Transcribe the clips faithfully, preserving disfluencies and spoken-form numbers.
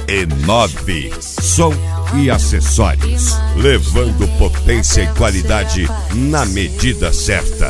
E nove Som e acessórios, levando potência e qualidade na medida certa.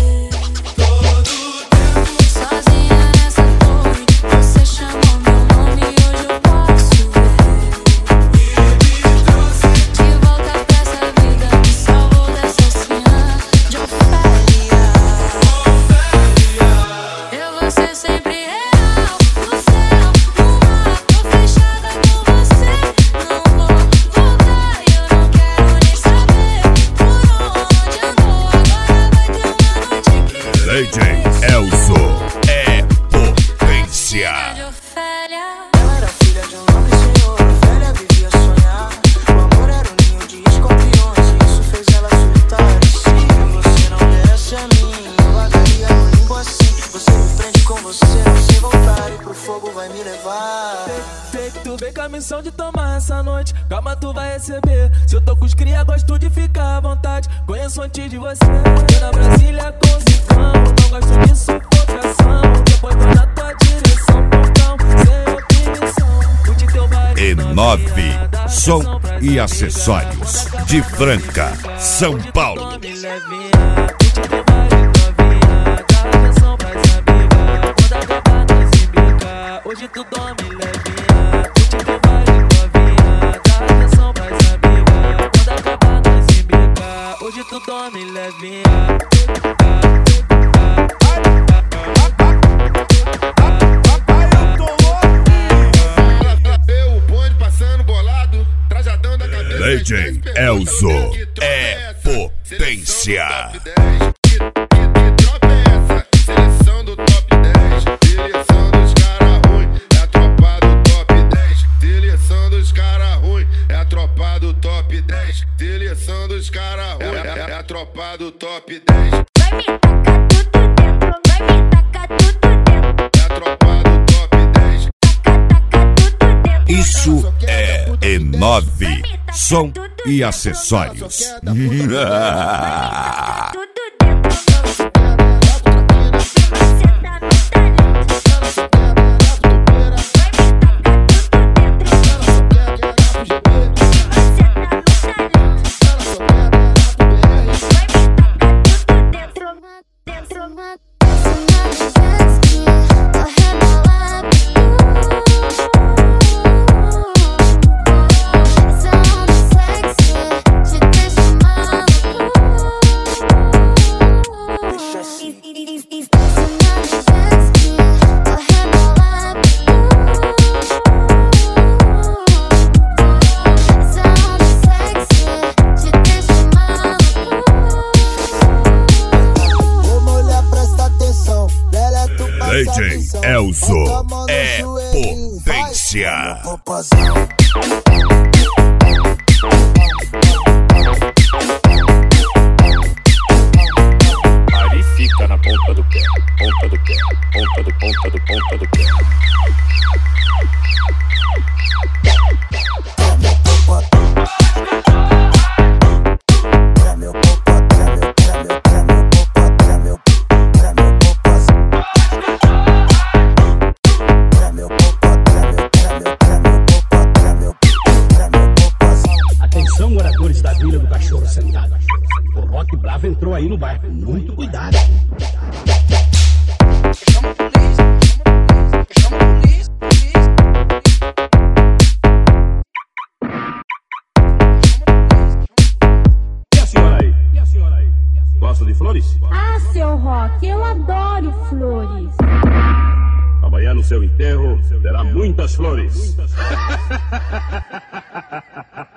D J Elzo é potência. Ela era filha de um nobre senhor, velha vivia sonhar. O amor era um ninho de escorpiões e isso fez ela surtar. Se você não merece a mim, eu largaria no limbo assim. Você me prende com você, se voltar e pro fogo vai me levar. Sei que tu vem com a missão de tomar essa noite, calma tu vai receber. Se eu tô com os cria, gosto de ficar à vontade. Conheço antes de você, eu na Brasília com zicão. Não gosto de sufocação, depois vou na tua direção. Portão, sem opinião, curte teu baile. E nove Som e acessórios, de Franca, São Paulo. Hoje tu dorme levinha, curte teu baile novinha. Dá atenção pras amigas, quando acabar nós embica. Hoje tu dorme levinha. O bonde passando bolado, trajadão da cabeça. D J Elzo é potência. Seleção dos cara ruim, é, é a tropa do top dez. Vai me tacar tudo dentro, vai me tacar tudo dentro. É a tropa do top dez. Taca, taca tudo dentro. Isso é E nove Som e acessórios. Tudo dentro. D J Elzo é potência. Aí fica na ponta do pé, ponta do pé, ponta do ponta do ponta do pé. Moradores da Vila do Cachorro Sentado. O Rock Bravo entrou aí no bairro. Muito cuidado. Chama a polícia, chama a polícia, polícia, E a senhora aí? E a senhora aí? Gosta de flores? Ah, seu Rock, eu adoro flores. Amanhã no seu enterro terá muitas flores.